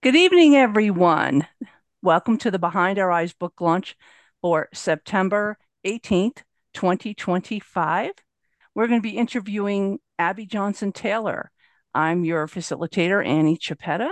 Good evening, everyone. Welcome to the Behind Our Eyes book launch for September 18th, 2025. We're going to be interviewing Abby Johnson Taylor. I'm your facilitator, Annie Chiappetta.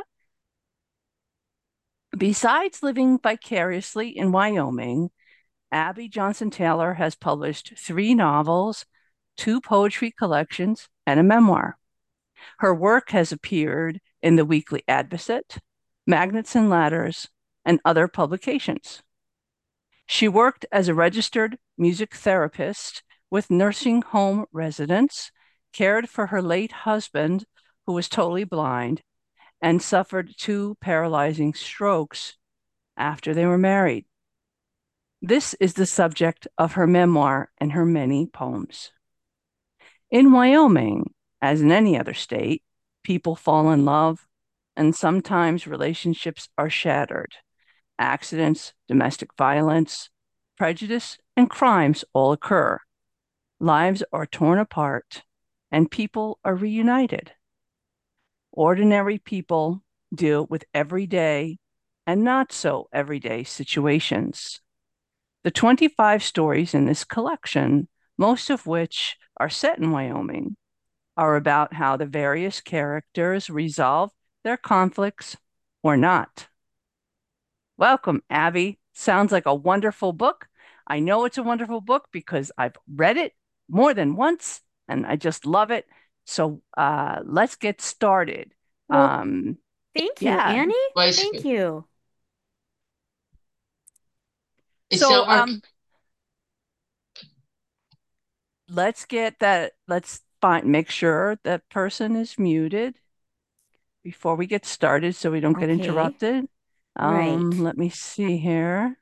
Besides living vicariously in Wyoming, Abby Johnson Taylor has published 3 novels, 2 poetry collections, and a memoir. Her work has appeared in the Weekly Advocate, Magnets and Ladders, and other publications. She worked as a registered music therapist with nursing home residents, cared for her late husband, who was totally blind, and suffered 2 paralyzing strokes after they were married. This is the subject of her memoir and her many poems. In Wyoming, as in any other state, people fall in love, and sometimes relationships are shattered. Accidents, domestic violence, prejudice, and crimes all occur. Lives are torn apart, and people are reunited. Ordinary people deal with everyday and not so everyday situations. The 25 stories in this collection, most of which are set in Wyoming, are about how the various characters resolve their conflicts or not. Welcome, Abby. Sounds like a wonderful book. I know it's a wonderful book because I've read it more than once and I just love it. So let's get started. Well, Um, thank you, yeah. Annie. Vice, Thank you. it So sounds like let's get that. Let's make sure that person is muted before we get started so we don't get Okay, interrupted. right. Let me see here.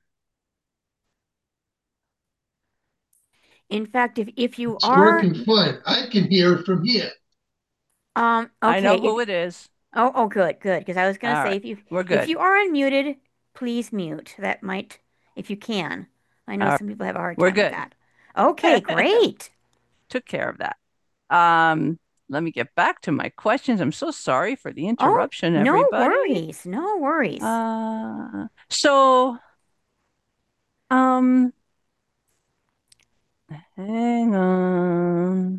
In fact, if you it's are working fine. I can hear it from here. I okay, know who it is. good, good, because I was gonna All say right, we're if good. you are unmuted, please mute. That might, if you can. I know All right, some people have a hard we're time with good. that. Okay, great. Took care of that. Um, Let me get back to my questions. I'm so sorry for the Oh, interruption, no everybody. worries, no worries. So, um, hang on.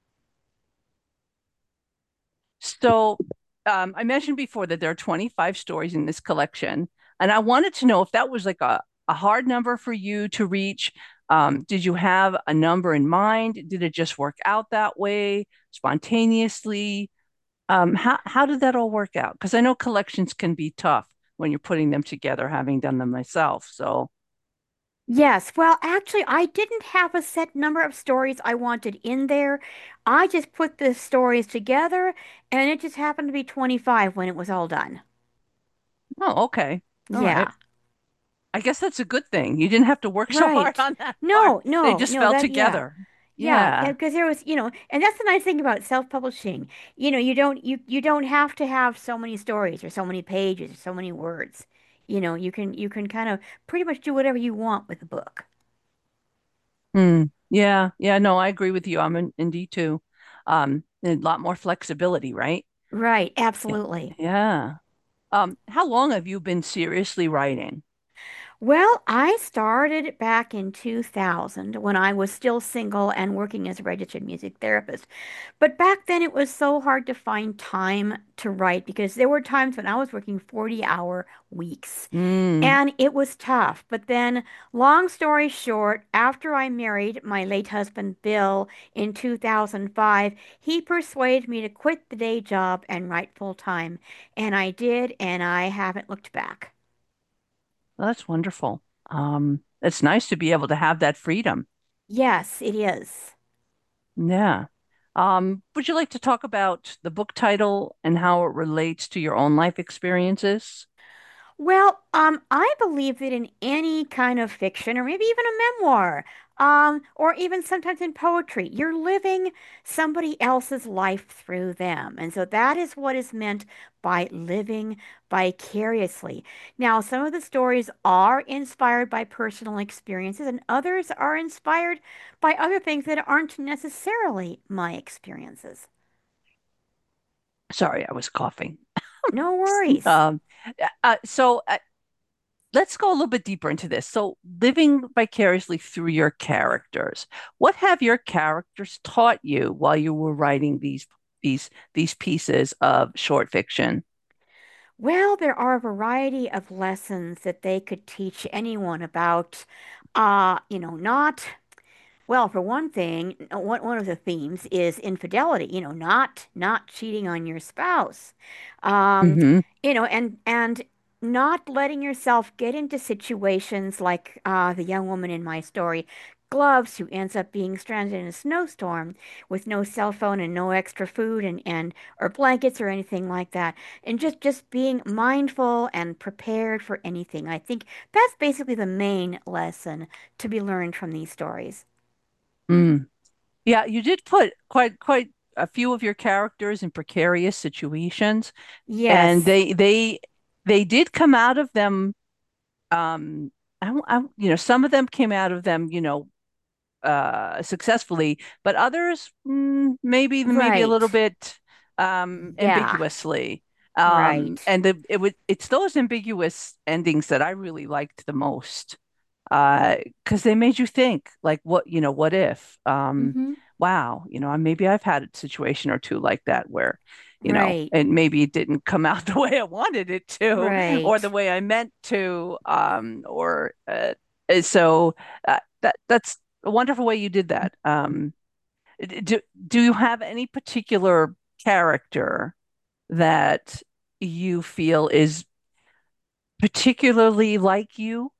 So, I mentioned before that there are 25 stories in this collection, and I wanted to know if that was like a hard number for you to reach. Did you have a number in mind? Did it just work out that way spontaneously? How did that all work out? Because I know collections can be tough when you're putting them together, having done them myself. So, Yes, well, actually, I didn't have a set number of stories I wanted in there. I just put the stories together, and it just happened to be 25 when it was all done. oh, okay. All right. Yeah, I guess that's a good thing. You didn't have to work so hard right. on that part. No, They no, just no, fell that, yeah. together. Yeah, Yeah. because there was, and that's the nice thing about self-publishing. You don't have to have so many stories or so many pages or so many words. You can kind of pretty much do whatever you want with the book. Hmm. Yeah. Yeah. No, I agree with you. I'm in indie too. A lot more flexibility, right? Right, Yeah. absolutely. Yeah. How long have you been seriously writing? Well, I started back in 2000 when I was still single and working as a registered music therapist. But back then it was so hard to find time to write because there were times when I was working 40-hour weeks Mm. and it was tough. But then, long story short, after I married my late husband Bill in 2005, he persuaded me to quit the day job and write full time. And I did, and I haven't looked back. Well, that's wonderful. It's nice to be able to have that freedom. Yes, it is. Yeah. Would you like to talk about the book title and how it relates to your own life experiences? Well, I believe that in any kind of fiction, or maybe even a memoir, or even sometimes in poetry, you're living somebody else's life through them. And so that is what is meant by living vicariously. Now, some of the stories are inspired by personal experiences, and others are inspired by other things that aren't necessarily my experiences. Sorry, I was coughing. No worries. Um, so let's go a little bit deeper into this. So, living vicariously through your characters, what have your characters taught you while you were writing these pieces of short fiction? Well, there are a variety of lessons that they could teach anyone about, not well, for one thing, one of the themes is infidelity, not cheating on your spouse. Um, Hmm. and not letting yourself get into situations like the young woman in my story, Gloves, who ends up being stranded in a snowstorm with no cell phone and no extra food and or blankets or anything like that. And just being mindful and prepared for anything. I think that's basically the main lesson to be learned from these stories. Mm. Yeah, you did put quite a few of your characters in precarious situations, and Yes, they did come out of them. Some of them came out of them, successfully, but others maybe a little right. bit Yeah, ambiguously. right. And it's those ambiguous endings that I really liked the most, because they made you think, like, what if? Hmm. Wow, maybe I've had a situation or two like that where, Right, and maybe it didn't come out the way I wanted it to, or the right. way I meant to, or so that's a wonderful way you did that. Do do you have any particular character that you feel is particularly like you?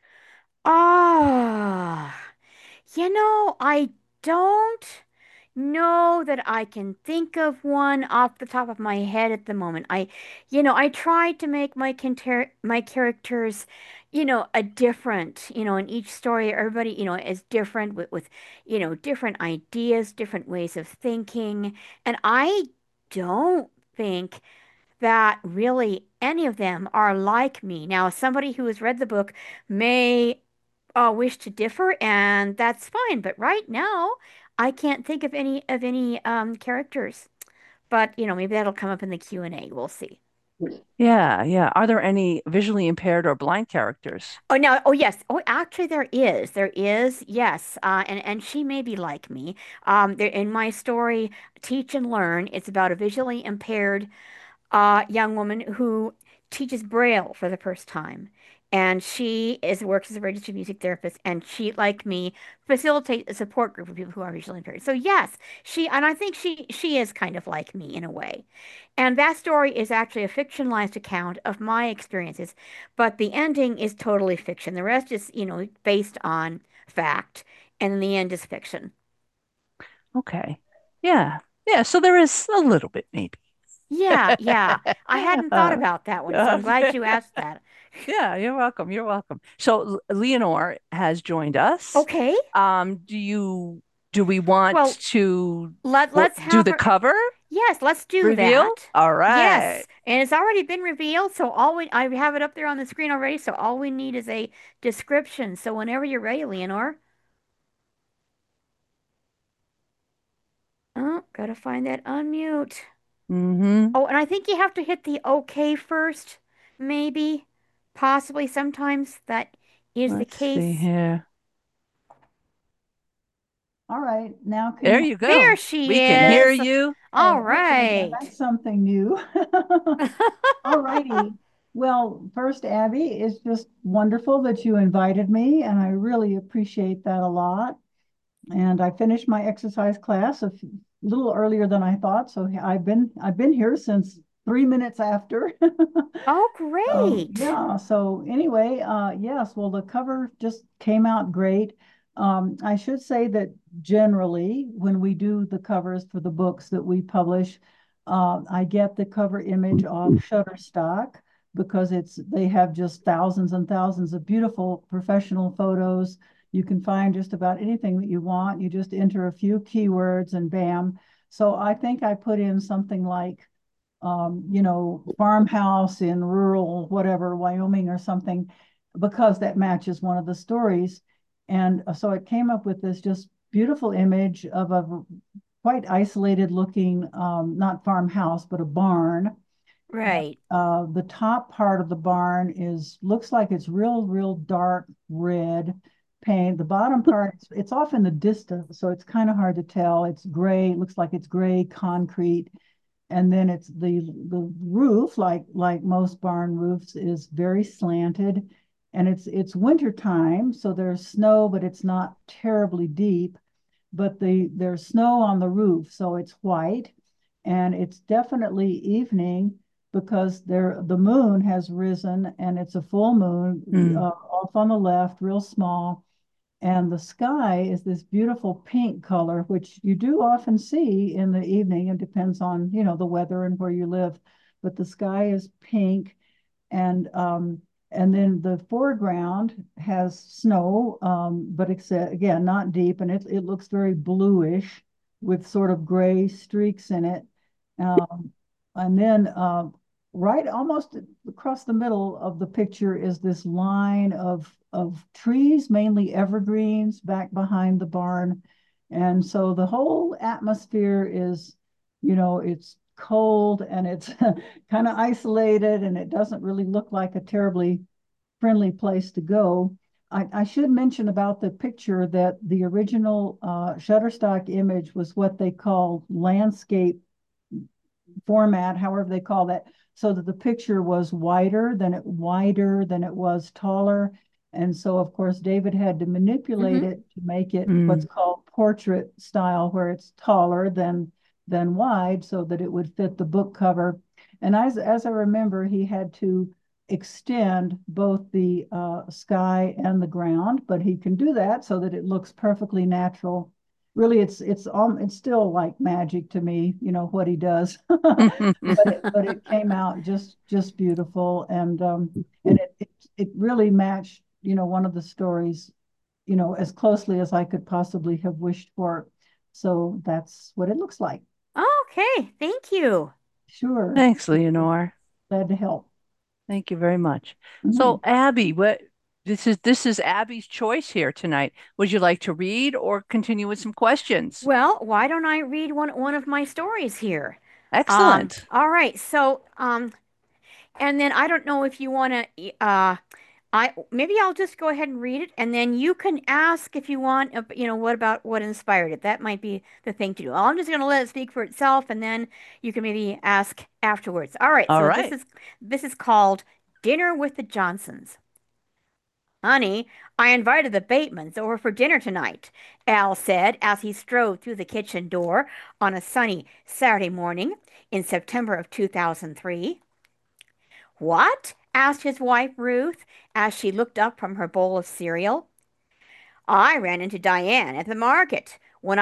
Ah. I don't know that I can think of one off the top of my head at the moment. I tried to make my characters, a different, in each story, everybody, is different with different ideas, different ways of thinking. And I don't think that really any of them are like me. Now, somebody who has read the book may wish to differ, and that's fine. But right now, I can't think of any characters. But maybe that'll come up in the Q&A. We'll see. Yeah, yeah. Are there any visually impaired or blind characters? Oh no! Oh yes! Oh, actually, there is. There is. Yes. And she may be like me. There in my story, Teach and Learn. It's about a visually impaired young woman who teaches Braille for the first time. And she works as a registered music therapist, and she, like me, facilitates a support group of people who are visually impaired. So yes, I think she is kind of like me in a way. And that story is actually a fictionalized account of my experiences, but the ending is totally fiction. The rest is, based on fact, and the end is fiction. Okay. Yeah. Yeah. So there is a little bit, maybe. Yeah, yeah. I hadn't thought Uh, about that one, so I'm glad okay. you asked that. Yeah, you're welcome. You're welcome. So Leonore has joined us. Okay. Do you do we want Well, to let's do have the her. cover Yes, let's do reveal? that. All right. Yes, and it's already been revealed, so I have it up there on the screen already, so all we need is a description. So whenever you're ready, Leonore. Oh, gotta find that unmute. Mm-hmm. Oh, and I think you have to hit the OK first, maybe, possibly. Sometimes that is the Let's see case. here. All right, now can There you? you There go. she We can hear is. you. All Oh, okay, now right. that's something new. All righty. Well, first, Abby, it's just wonderful that you invited me, and I really appreciate that a lot. And I finished my exercise class little earlier than I thought, so I've been here since 3 minutes after. Oh, So great. yeah, so anyway, yes, well, the cover just came out great. I should say that generally, when we do the covers for the books that we publish, I get the cover image off Shutterstock because they have just thousands and thousands of beautiful professional photos. You can find just about anything that you want. You just enter a few keywords and bam. So I think I put in something like farmhouse in rural, whatever, Wyoming or something, because that matches one of the stories. And so it came up with this just beautiful image of a quite isolated looking, not farmhouse, but a barn. Right. The top part of the barn looks like it's real dark red paint. The bottom part, it's off in the distance, so it's kind of hard to tell. It's gray, it looks like it's gray concrete. And then it's the roof, like most barn roofs, is very slanted. And it's winter time, so there's snow, but it's not terribly deep. But there's snow on the roof, so it's white, and it's definitely evening because the moon has risen, and it's a full moon Mm. off on the left, real small, and the sky is this beautiful pink color, which you do often see in the evening. It depends on, the weather and where you live, but the sky is pink, and then the foreground has snow, but except again not deep, and it looks very bluish with sort of gray streaks in it. And then right almost across the middle of the picture is this line of trees, mainly evergreens, back behind the barn. And so the whole atmosphere is, it's cold and it's kind of isolated, and it doesn't really look like a terribly friendly place to go. I should mention about the picture that the original Shutterstock image was what they call landscape format, however they call that, so that the picture was wider than it was taller. And so, of course, David had to manipulate Hmm. it to make it what's Mm. called portrait style, where it's taller than wide, so that it would fit the book cover. And as I remember, he had to extend both the sky and the ground, but he can do that so that it looks perfectly natural. Really, it's still like magic to me, what he does. But it came out just beautiful, and it really matched, one of the stories, as closely as I could possibly have wished for. So that's what it looks like. Okay, thank you. Sure. Thanks, Leonore. Glad to help. Thank you very much. So, Mhm. Abby, this is Abby's choice here tonight. Would you like to read or continue with some questions? Well, why don't I read one of my stories here? Excellent. All right. And then I don't know if you want to I maybe I'll just go ahead and read it, and then you can ask if you want, what about what inspired it? That might be the thing to do. I'm just going to let it speak for itself, and then you can maybe ask afterwards. All right, All so right. this is called Dinner with the Johnsons. Honey, I invited the Batemans over for dinner tonight, Al said as he strode through the kitchen door on a sunny Saturday morning in September of 2003. What? Asked his wife Ruth as she looked up from her bowl of cereal. I ran into Diane at the market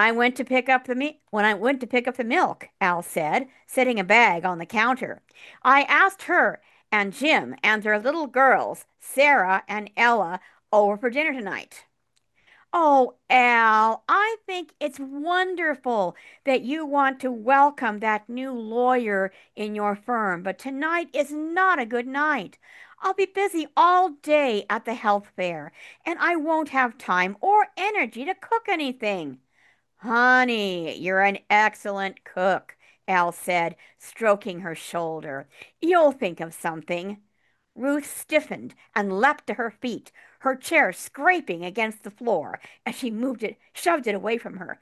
when I went to pick up the milk, Al said, setting a bag on the counter. I asked her and Jim and their little girls, Sarah and Ella, over for dinner tonight. Oh, Al, I think it's wonderful that you want to welcome that new lawyer in your firm, but tonight is not a good night. I'll be busy all day at the health fair, and I won't have time or energy to cook anything. Honey, you're an excellent cook, Al said, stroking her shoulder. You'll think of something. Ruth stiffened and leapt to her feet, her chair scraping against the floor as she shoved it away from her.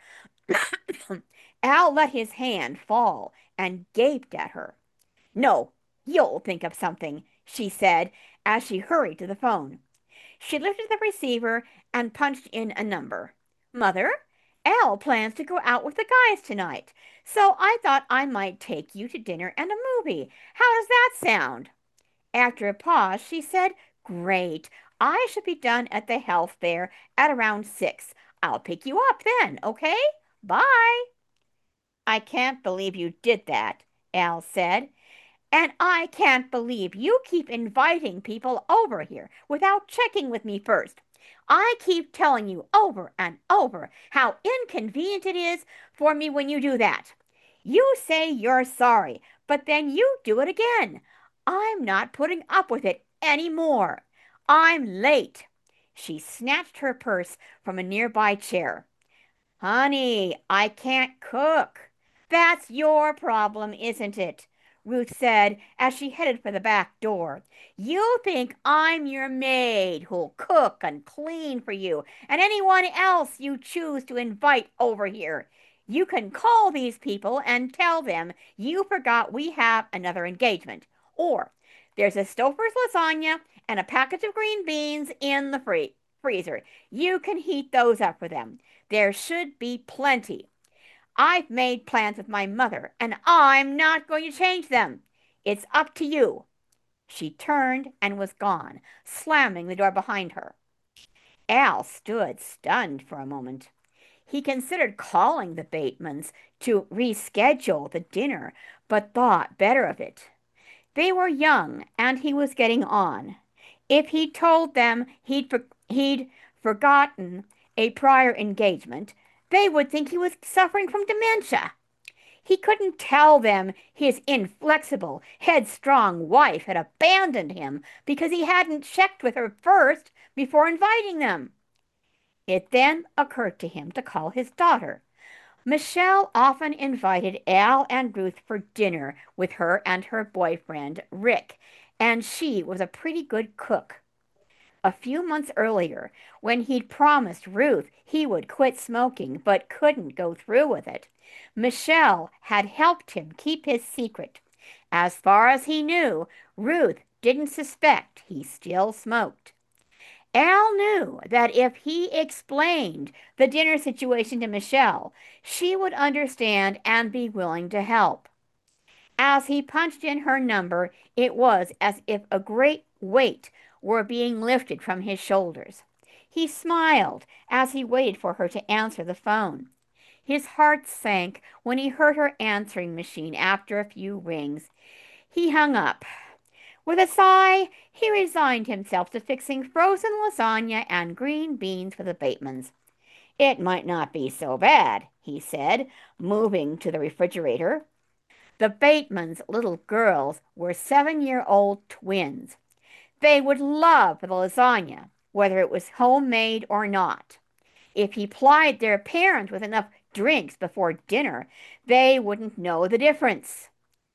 Al let his hand fall and gaped at her. No, you'll think of something, she said as she hurried to the phone. She lifted the receiver and punched in a number. Mother, Al plans to go out with the guys tonight, so I thought I might take you to dinner and a movie. How does that sound? After a pause, she said, Great. I should be done at the health fair at around 6. I'll pick you up then, okay? Bye. I can't believe you did that, Al said. And I can't believe you keep inviting people over here without checking with me first. I keep telling you over and over how inconvenient it is for me when you do that. You say you're sorry, but then you do it again. I'm not putting up with it any more. I'm late. She snatched her purse from a nearby chair. Honey, I can't cook. That's your problem, isn't it? Ruth said as she headed for the back door. You think I'm your maid who'll cook and clean for you and anyone else you choose to invite over here. You can call these people and tell them you forgot we have another engagement. Or there's a Stouffer's lasagna and a package of green beans in the freezer. You can heat those up for them. There should be plenty. I've made plans with my mother, and I'm not going to change them. It's up to you. She turned and was gone, slamming the door behind her. Al stood stunned for a moment. He considered calling the Batemans to reschedule the dinner, but thought better of it. They were young, and he was getting on. If he told them he'd forgotten a prior engagement, they would think he was suffering from dementia. He couldn't tell them his inflexible, headstrong wife had abandoned him because he hadn't checked with her first before inviting them. It then occurred to him to call his daughter. Michelle often invited Al and Ruth for dinner with her and her boyfriend, Rick, and she was a pretty good cook. A few months earlier, when he'd promised Ruth he would quit smoking but couldn't go through with it, Michelle had helped him keep his secret. As far as he knew, Ruth didn't suspect he still smoked. Al knew that if he explained the dinner situation to Michelle, she would understand and be willing to help. As he punched in her number, it was as if a great weight were being lifted from his shoulders. He smiled as he waited for her to answer the phone. His heart sank when he heard her answering machine after a few rings. He hung up. With a sigh, he resigned himself to fixing frozen lasagna and green beans for the Batemans. It might not be so bad, he said, moving to the refrigerator. The Batemans' little girls were 7-year-old twins. They would love the lasagna, whether it was homemade or not. If he plied their parents with enough drinks before dinner, they wouldn't know the difference.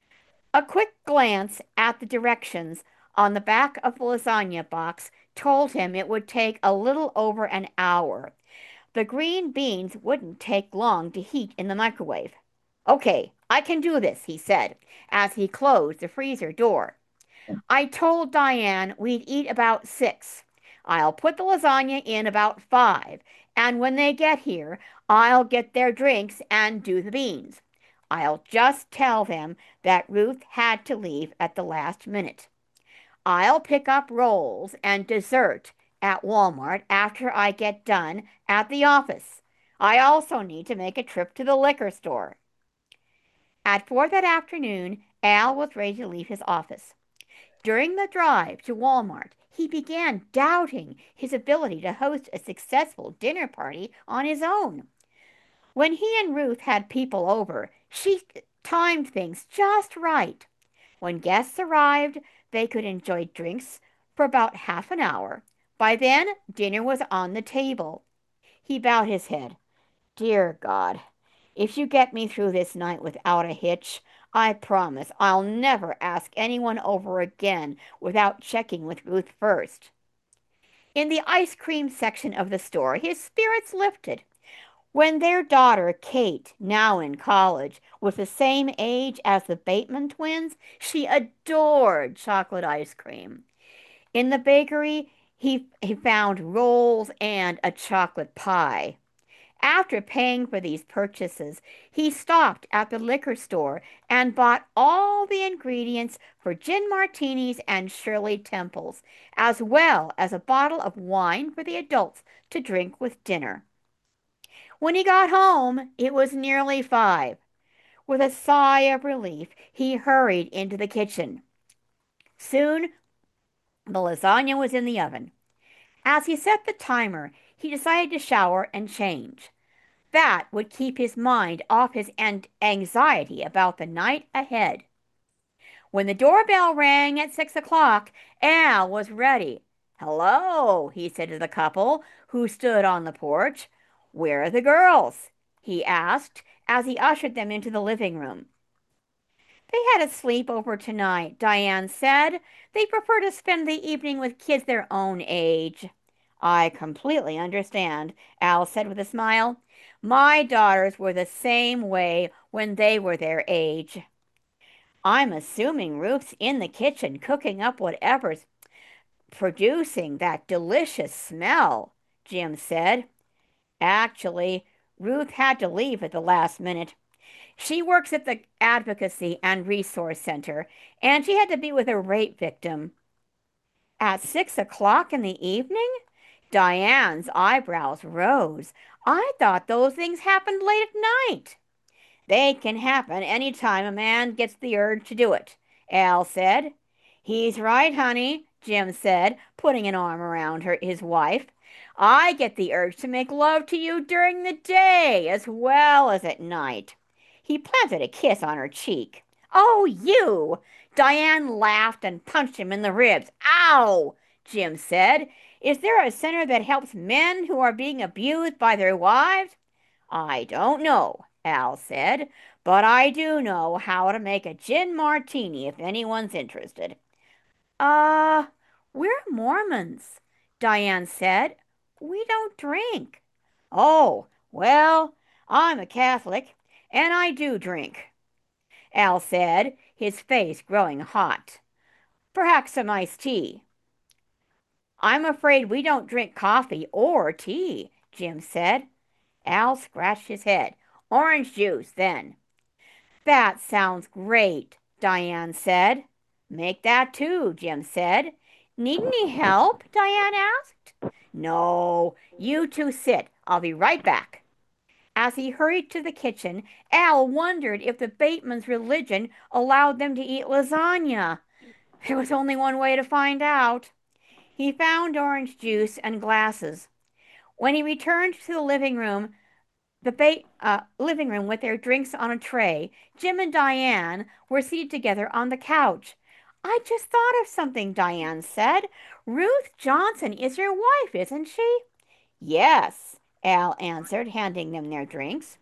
A quick glance at the directions on the back of the lasagna box told him it would take a little over an hour. The green beans wouldn't take long to heat in the microwave. Okay, I can do this, he said, as he closed the freezer door. I told Diane we'd eat about 6. I'll put the lasagna in about 5, and when they get here, I'll get their drinks and do the beans. I'll just tell them that Ruth had to leave at the last minute. I'll pick up rolls and dessert at Walmart after I get done at the office. I also need to make a trip to the liquor store. At 4 that afternoon, Al was ready to leave his office. During the drive to Walmart, he began doubting his ability to host a successful dinner party on his own. When he and Ruth had people over, she timed things just right. When guests arrived, they could enjoy drinks for about half an hour. By then, dinner was on the table. He bowed his head. Dear God, if you get me through this night without a hitch, I promise I'll never ask anyone over again without checking with Ruth first. In the ice cream section of the store, his spirits lifted. When their daughter, Kate, now in college, was the same age as the Bateman twins, she adored chocolate ice cream. In the bakery, he found rolls and a chocolate pie. After paying for these purchases, he stopped at the liquor store and bought all the ingredients for gin martinis and Shirley Temples, as well as a bottle of wine for the adults to drink with dinner. When he got home, it was nearly 5. With a sigh of relief, he hurried into the kitchen. Soon, the lasagna was in the oven. As he set the timer, he decided to shower and change. That would keep his mind off his anxiety about the night ahead. When the doorbell rang at 6 o'clock, Al was ready. Hello, he said to the couple who stood on the porch. Where are the girls? He asked as he ushered them into the living room. They had a sleepover tonight, Diane said. They prefer to spend the evening with kids their own age. I completely understand, Al said with a smile. My daughters were the same way when they were their age. I'm assuming Ruth's in the kitchen cooking up whatever's producing that delicious smell, Jim said. Actually, Ruth had to leave at the last minute. She works at the Advocacy and Resource Center, and she had to be with a rape victim. At 6 o'clock in the evening? Diane's eyebrows rose. I thought those things happened late at night. They can happen any time a man gets the urge to do it, Al said. He's right, honey, Jim said, putting an arm around his wife. I get the urge to make love to you during the day as well as at night. He planted a kiss on her cheek. Oh, you! Diane laughed and punched him in the ribs. Ow! Jim said. Is there a center that helps men who are being abused by their wives? I don't know, Al said, but I do know how to make a gin martini if anyone's interested. Uh, we're Mormons, Diane said. We don't drink. Oh, well, I'm a Catholic, and I do drink, Al said, his face growing hot. Perhaps some iced tea. I'm afraid we don't drink coffee or tea, Jim said. Al scratched his head. Orange juice, then. That sounds great, Diane said. Make that too, Jim said. Need any help? Diane asked. No, you two sit. I'll be right back. As he hurried to the kitchen, Al wondered if the Batemans' religion allowed them to eat lasagna. There was only one way to find out. He found orange juice and glasses. When he returned to the living room with their drinks on a tray, Jim and Diane were seated together on the couch. I just thought of something, Diane said. Ruth Johnson is your wife, isn't she? Yes, Al answered, handing them their drinks.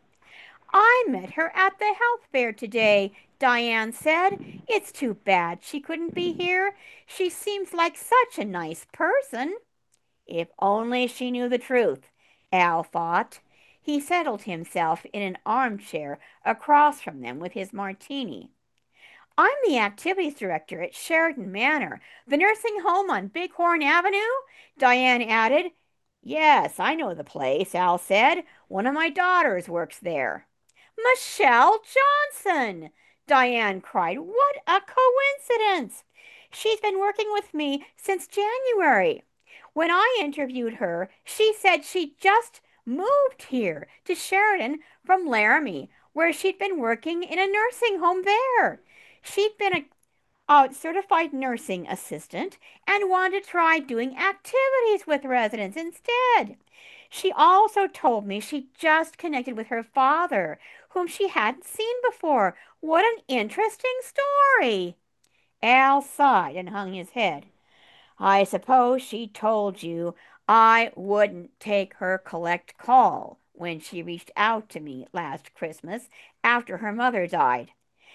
I met her at the health fair today, Diane said. It's too bad she couldn't be here. She seems like such a nice person. If only she knew the truth, Al thought. He settled himself in an armchair across from them with his martini. I'm the activities director at Sheridan Manor, the nursing home on Bighorn Avenue, Diane added. Yes, I know the place, Al said. One of my daughters works there. Michelle Johnson! Diane cried. What a coincidence! She's been working with me since January. When I interviewed her, she said she just moved here to Sheridan from Laramie, where she'd been working in a nursing home there. She'd been a certified nursing assistant and wanted to try doing activities with residents instead. She also told me she just connected with her father, whom she hadn't seen before. What an interesting story! Al sighed and hung his head. I suppose she told you I wouldn't take her collect call when she reached out to me last Christmas after her mother died.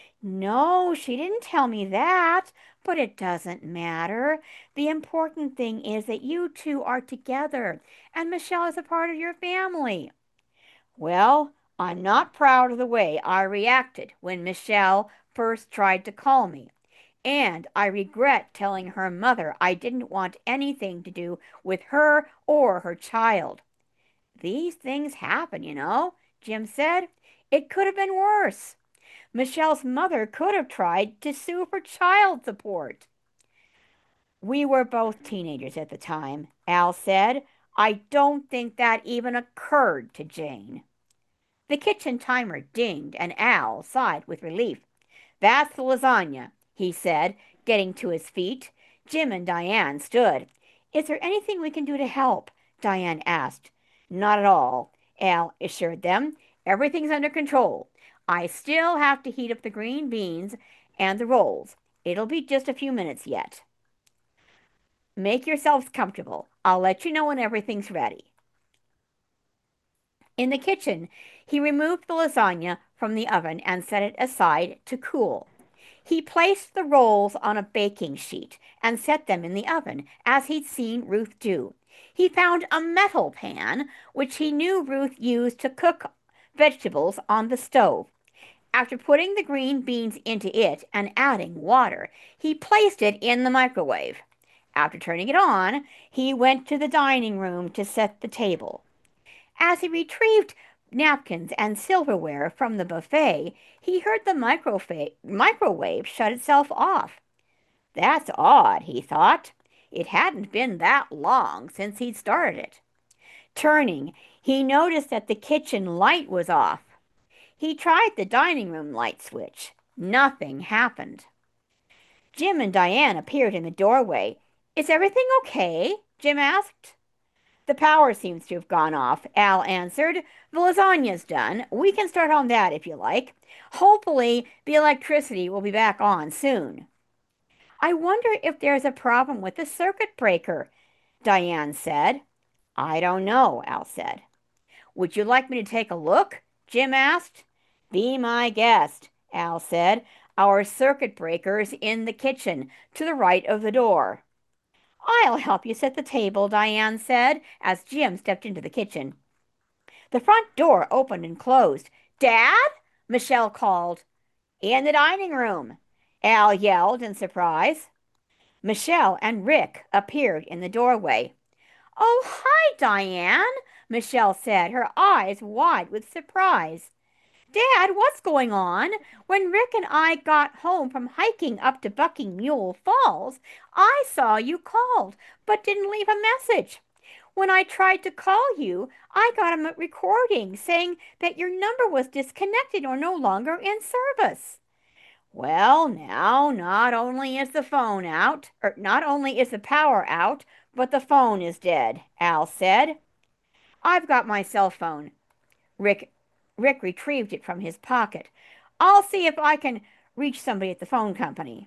No, she didn't tell me that, but it doesn't matter. The important thing is that you two are together, and Michelle is a part of your family. Well, I'm not proud of the way I reacted when Michelle first tried to call me, and I regret telling her mother I didn't want anything to do with her or her child. These things happen, Jim said. It could have been worse. Michelle's mother could have tried to sue for child support. We were both teenagers at the time, Al said. I don't think that even occurred to Jane. The kitchen timer dinged, and Al sighed with relief. That's the lasagna, he said, getting to his feet. Jim and Diane stood. Is there anything we can do to help? Diane asked. Not at all, Al assured them. Everything's under control. I still have to heat up the green beans and the rolls. It'll be just a few minutes yet. Make yourselves comfortable. I'll let you know when everything's ready. In the kitchen, he removed the lasagna from the oven and set it aside to cool. He placed the rolls on a baking sheet and set them in the oven, as he'd seen Ruth do. He found a metal pan, which he knew Ruth used to cook vegetables on the stove. After putting the green beans into it and adding water, he placed it in the microwave. After turning it on, he went to the dining room to set the table. As he retrieved napkins and silverware from the buffet, he heard the microwave shut itself off. That's odd, he thought. It hadn't been that long since he'd started it. Turning, he noticed that the kitchen light was off. He tried the dining room light switch. Nothing happened. Jim and Diane appeared in the doorway. Is everything okay? Jim asked. The power seems to have gone off, Al answered. The lasagna's done. We can start on that if you like. Hopefully, the electricity will be back on soon. I wonder if there's a problem with the circuit breaker, Diane said. I don't know, Al said. Would you like me to take a look? Jim asked. Be my guest, Al said. Our circuit breaker's in the kitchen, to the right of the door. I'll help you set the table, Diane said, as Jim stepped into the kitchen. The front door opened and closed. Dad? Michelle called. In the dining room, Al yelled in surprise. Michelle and Rick appeared in the doorway. Oh, hi, Diane, Michelle said, her eyes wide with surprise. Dad, what's going on? When Rick and I got home from hiking up to Bucking Mule Falls, I saw you called, but didn't leave a message. When I tried to call you, I got a recording saying that your number was disconnected or no longer in service. Well, now, not only is the power out, but the phone is dead, Al said. I've got my cell phone. Rick retrieved it from his pocket. I'll see if I can reach somebody at the phone company.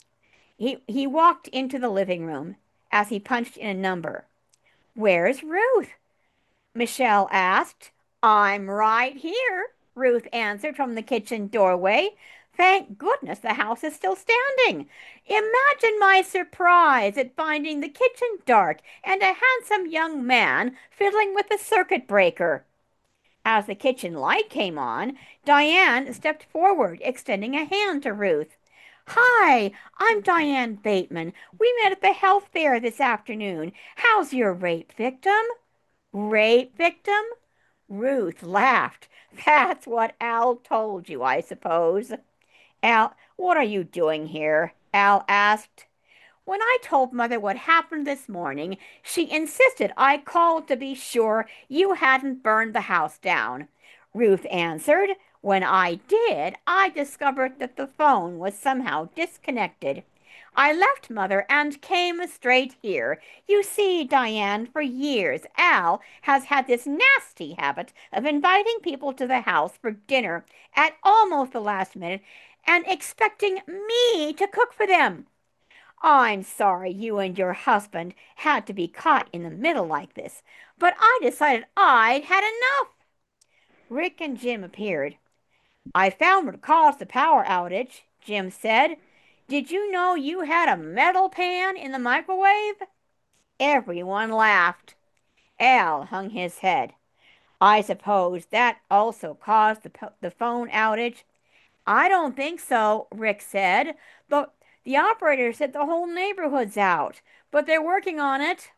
He walked into the living room as he punched in a number. Where's Ruth? Michelle asked. I'm right here, Ruth answered from the kitchen doorway. Thank goodness the house is still standing. Imagine my surprise at finding the kitchen dark and a handsome young man fiddling with the circuit breaker. As the kitchen light came on, Diane stepped forward, extending a hand to Ruth. Hi, I'm Diane Bateman. We met at the health fair this afternoon. How's your rape victim? Rape victim? Ruth laughed. That's what Al told you, I suppose. Al, what are you doing here? Al asked. When I told Mother what happened this morning, she insisted I called to be sure you hadn't burned the house down. Ruth answered. When I did, I discovered that the phone was somehow disconnected. I left Mother and came straight here. You see, Diane, for years Al has had this nasty habit of inviting people to the house for dinner at almost the last minute and expecting me to cook for them. I'm sorry you and your husband had to be caught in the middle like this, but I decided I'd had enough. Rick and Jim appeared. I found what caused the power outage, Jim said. Did you know you had a metal pan in the microwave? Everyone laughed. Al hung his head. I suppose that also caused the phone outage. I don't think so, Rick said. The operator said the whole neighborhood's out, but they're working on it.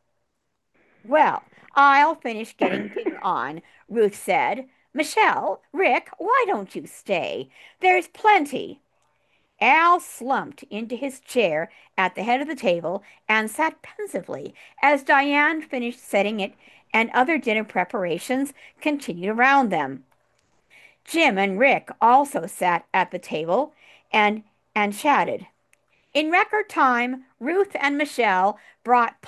Well, I'll finish getting dinner on, Ruth said. Michelle, Rick, why don't you stay? There's plenty. Al slumped into his chair at the head of the table and sat pensively as Diane finished setting it and other dinner preparations continued around them. Jim and Rick also sat at the table and chatted. In record time, Ruth and Michelle brought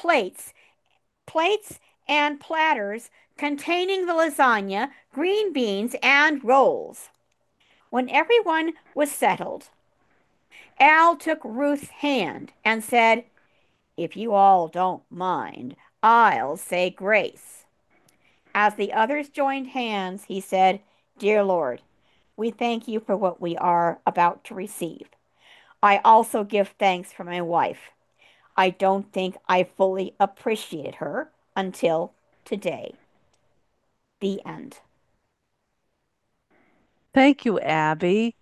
plates and platters containing the lasagna, green beans, and rolls. When everyone was settled, Al took Ruth's hand and said, If you all don't mind, I'll say grace. As the others joined hands, he said, Dear Lord, we thank you for what we are about to receive. I also give thanks for my wife. I don't think I fully appreciated her until today. The end. Thank you, Abby.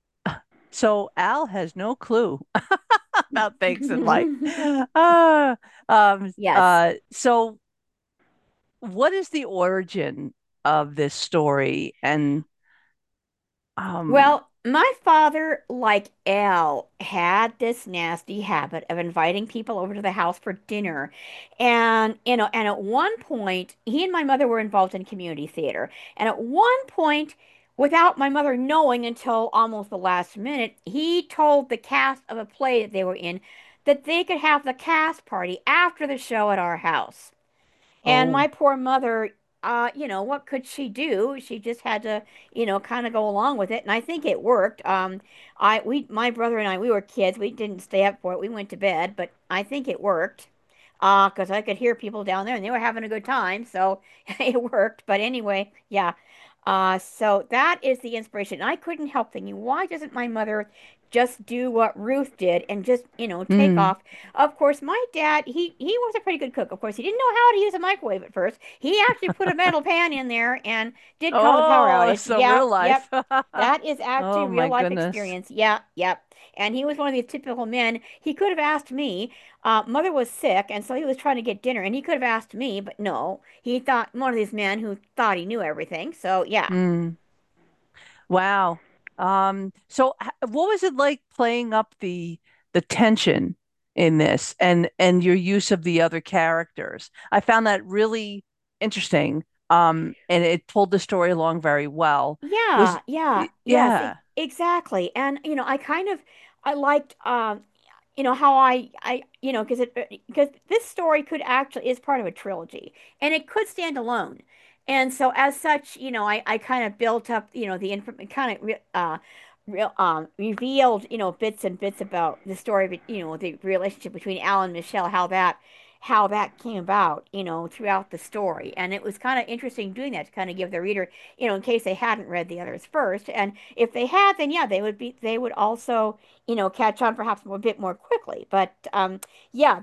So Al has no clue about things in life. Uh, Yes. so what is the origin of this story? And um, Well, my father, like Al, had this nasty habit of inviting people over to the house for dinner. And at one point, he and my mother were involved in community theater. And at one point, without my mother knowing until almost the last minute, he told the cast of a play that they were in that they could have the cast party after the show at our house. And oh, my poor mother, what could she do? She just had to, kind of go along with it. And I think it worked. My brother and I, we were kids. We didn't stay up for it. We went to bed, but I think it worked. Because I could hear people down there and they were having a good time. So it worked. But anyway, yeah. So that is the inspiration. I couldn't help thinking, why doesn't my mother just do what Ruth did and just, take mm, off? Of course, my dad, he was a pretty good cook. Of course, he didn't know how to use a microwave at first. He actually put a metal pan in there and did cause a power oh, outage. so Yep, real yep. life. That is actually Oh real my life goodness. experience. Yeah, yep. And he was one of these typical men. He could have asked me. Mother was sick, and so he was trying to get dinner, and he could have asked me, but no. He thought one of these men who thought he knew everything. So yeah. Mm, wow. So what was it like playing up the tension in this and your use of the other characters? I found that really interesting. And it pulled the story along very well. Was Yeah, yeah, yes, yeah. exactly. And I liked how because because this story could actually is part of a trilogy and it could stand alone. And so as such, I kind of built up, the info kind of revealed, bits and bits about the story, the relationship between Al and Michelle, how that came about, throughout the story. And it was kind of interesting doing that to kind of give the reader, in case they hadn't read the others first. And if they had, then yeah, they would also, catch on perhaps a bit more quickly. But yeah,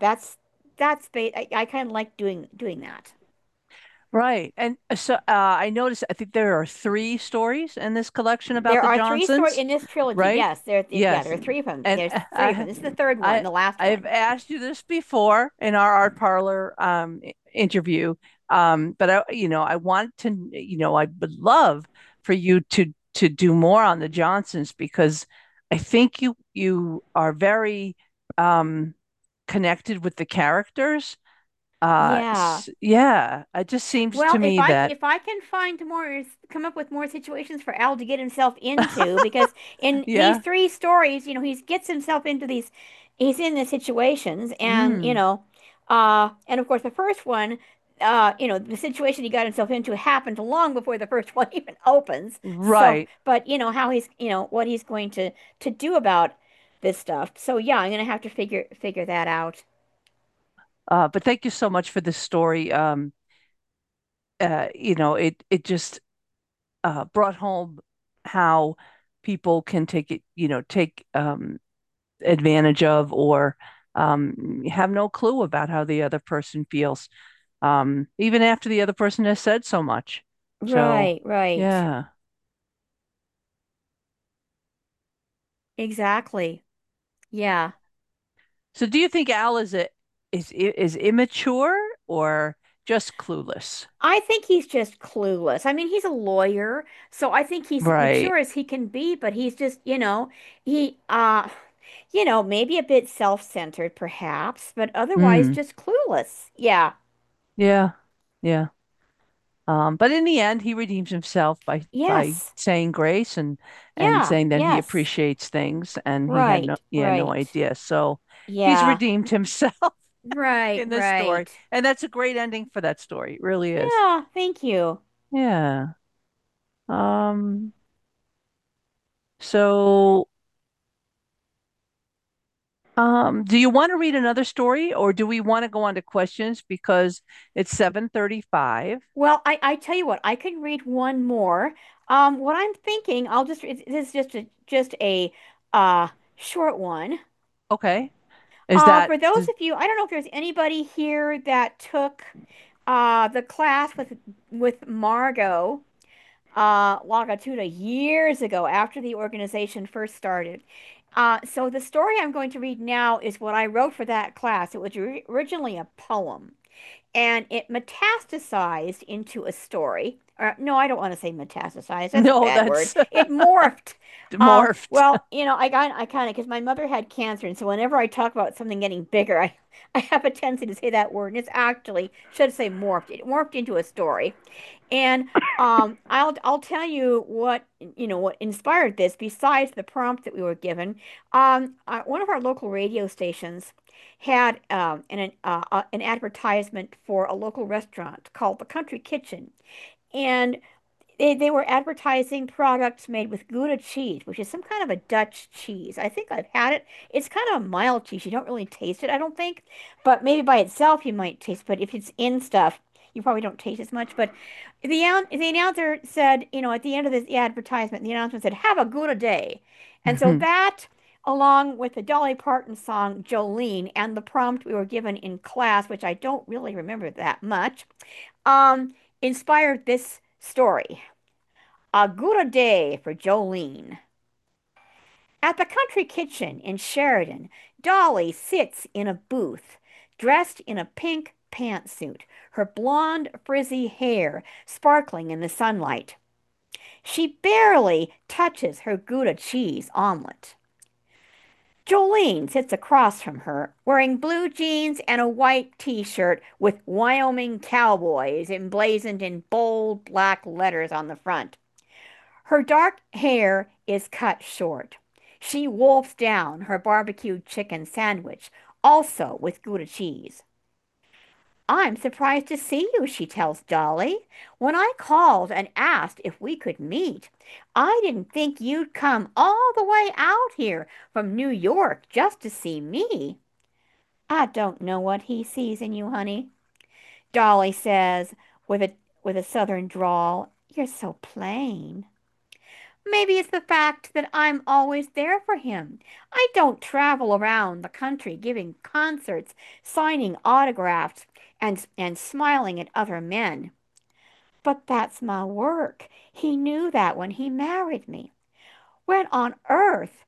I kind of like doing that. Right. And so I noticed, I think there are three stories in this collection about There the are three stories Johnsons, in this trilogy. right? Yes, there Yes. are three of them. And There's three of them. This is the third one, I the last I've one. asked you this before in our art parlor interview. But I want to, I would love for you to do more on the Johnsons because I think you are very connected with the characters. Yeah. Yeah, it just seems to Well, me that if I can come up with more situations for Al to get himself into, because in these yeah. three stories, he gets himself into he's in the situations, Mm, and of course the first one, the situation he got himself into happened long before the first one even opens. So, right. but how he's, what he's going to do about this stuff. So yeah, I'm gonna have to figure that out. But thank you so much for this story. It just brought home how people can take advantage of or have no clue about how the other person feels, even after the other person has said so much. So, Right, right. yeah. Exactly. Yeah. So, do you think Al is immature or just clueless? I think he's just clueless. I mean, he's a lawyer, so I think he's Right. mature as he can be, but he's just, he maybe a bit self-centered perhaps, but otherwise Hmm. just clueless. Yeah. Yeah. Yeah. But in the end, he redeems himself by Yes. saying grace and Yeah. saying that he Yes. appreciates things, and Right. he had no Right. idea. So he's Yeah. redeemed himself Right. in this story, Right. and that's a great ending for that story. It really is. Yeah. Thank you. Yeah. Um. So, do you want to read another story, or do we want to go on to questions because it's 7:35? Well, I tell you what, I can read one more. What I'm thinking, this is just a uh Short one. Okay. Is that For those of you, I don't know if there's anybody here that took the class with Margot Lagatuda years ago after the organization first started. So the story I'm going to read now is what I wrote for that class. It was originally a poem and it metastasized into a story. Or, no, I don't want to say metastasized. That's a no, bad word. that's It morphed. morphed. Well, I kind of because my mother had cancer, and so whenever I talk about something getting bigger, I have a tendency to say that word, and it's actually should say morphed. It morphed into a story, and I'll tell you what inspired this besides the prompt that we were given. One of our local radio stations had an advertisement for a local restaurant called the Country Kitchen, and they were advertising products made with Gouda cheese, which is some kind of a Dutch cheese. I think I've had it. It's kind of a mild cheese. You don't really taste it, I don't think. But maybe by itself you might taste, but if it's in stuff, you probably don't taste as much. But the announcer said, at the end of the advertisement, the announcement said, "Have a Gouda day." And so that, along with the Dolly Parton song Jolene and the prompt we were given in class, which I don't really remember that much, um, inspired this story. A good day for Jolene. At the country kitchen in Sheridan, Dolly sits in a booth, dressed in a pink pantsuit, her blonde, frizzy hair sparkling in the sunlight. She barely touches her Gouda cheese omelet. Jolene sits across from her, wearing blue jeans and a white t-shirt with Wyoming Cowboys emblazoned in bold black letters on the front. Her dark hair is cut short. She wolfs down her barbecued chicken sandwich, also with Gouda cheese. "I'm surprised to see you," she tells Dolly. "When I called and asked if we could meet, I didn't think you'd come all the way out here from New York just to see me." "I don't know what he sees in you, honey," Dolly says with a southern drawl. "You're so plain." "Maybe it's the fact that I'm always there for him. I don't travel around the country giving concerts, signing autographs, and smiling at other men." "But that's my work. He knew that when he married me. When on earth,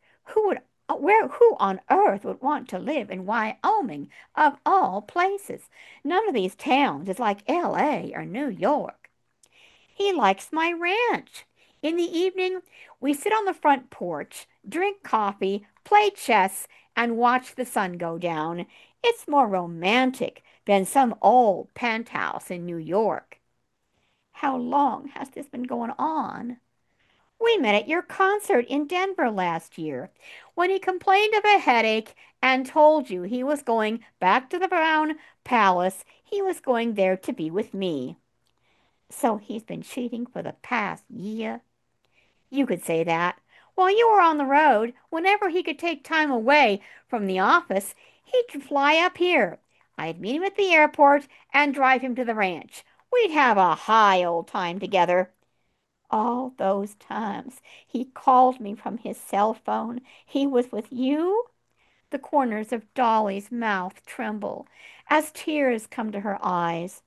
who on earth would want to live in Wyoming of all places? None of these towns is like L.A. or New York. He likes my ranch. In the evening, we sit on the front porch, drink coffee, play chess, and watch the sun go down. It's more romantic than some old penthouse in New York." "How long has this been going on?" "We met at your concert in Denver last year, when he complained of a headache and told you he was going back to the Brown Palace. He was going there to be with me." "So he's been cheating for the past year?" "You could say that. While you were on the road, whenever he could take time away from the office, he'd fly up here. I'd meet him at the airport and drive him to the ranch. We'd have a high old time together. All those times he called me from his cell phone, he was with you?" The corners of Dolly's mouth tremble as tears come to her eyes.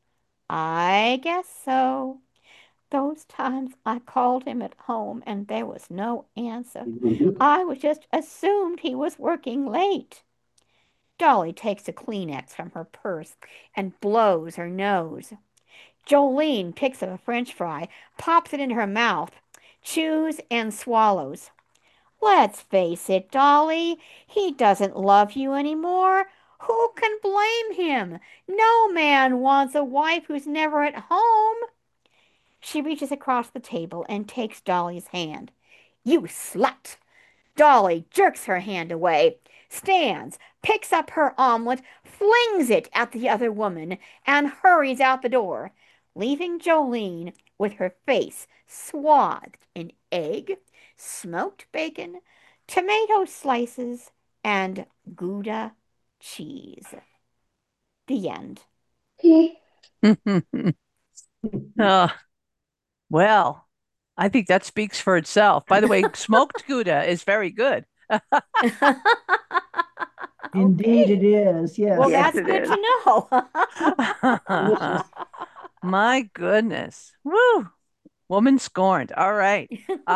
"I guess so. Those times I called him at home and there was no answer. I was just assumed he was working late." Dolly takes a Kleenex from her purse and blows her nose. Jolene picks up a French fry, pops it into her mouth, chews and swallows. "Let's face it, Dolly, he doesn't love you anymore. Who can blame him? No man wants a wife who's never at home." She reaches across the table and takes Dolly's hand. "You slut!" Dolly jerks her hand away, stands, picks up her omelet, flings it at the other woman, and hurries out the door, leaving Jolene with her face swathed in egg, smoked bacon, tomato slices, and Gouda cheese. The end. uh, well, I think that speaks for itself. By the way, smoked Gouda is very good. Indeed, Okay. it is. Well, Yes. Yes, that's it good is. to know. Delicious. My goodness. Woo. Woman scorned. All right.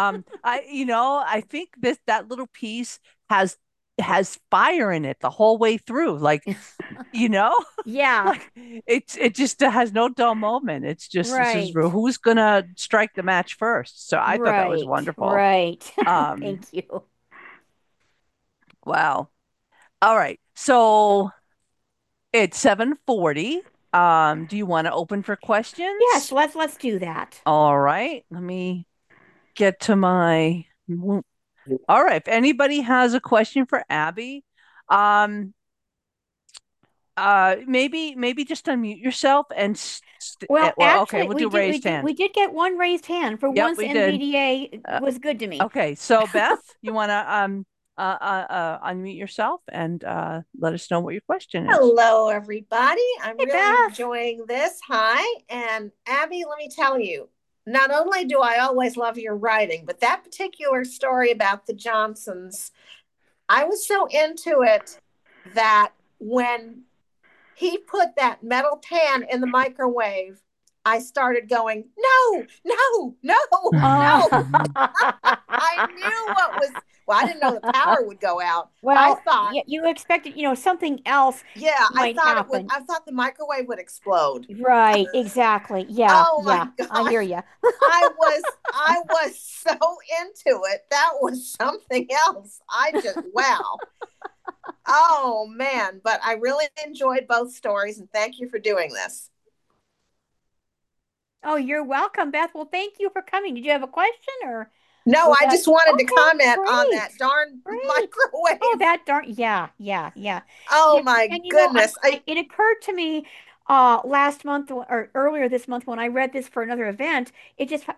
I think that little piece has has fire in it the whole way through. Like, you know, Yeah, like it just has no dull moment. It's just right. who's gonna strike the match first. So I thought that was Right, wonderful. right. Um, Thank you. wow. All right. So it's 7:40. Do you want to open for Yes, questions? let's do that. All right. Let me get to my. All right. If anybody has a question for Abby, um, maybe just unmute yourself and Well, well, okay, actually, we'll do raised we hand. did get one raised hand. For Yep, once, we did. NVDA Uh, was good to me. okay, so Beth, you want to unmute yourself and let us know what your question is. Hello, everybody. I'm Hey, really Beth. enjoying this. Hi. And Abby, let me tell you, not only do I always love your writing, but that particular story about the Johnsons, I was so into it that when he put that metal pan in the microwave, I started going, no, no, no, Oh, no. I knew what was, well, I didn't know the power would go out. I well, thought, you expected, something else yeah, might happen. I thought the microwave would explode. Right, exactly. Yeah, Oh my yeah. I hear gosh. you. I was so into it. That was something else. I just wow. Oh man, but I really enjoyed both stories and thank you for doing this. Oh, you're welcome, Beth. Well, thank you for coming. Did you have a question or No, was I that just wanted to okay? comment on Great. that darn Great. Oh, microwave. that darn, yeah, yeah, yeah. Oh Yeah, my and goodness. it occurred to me last month or earlier this month when I read this for another event, it just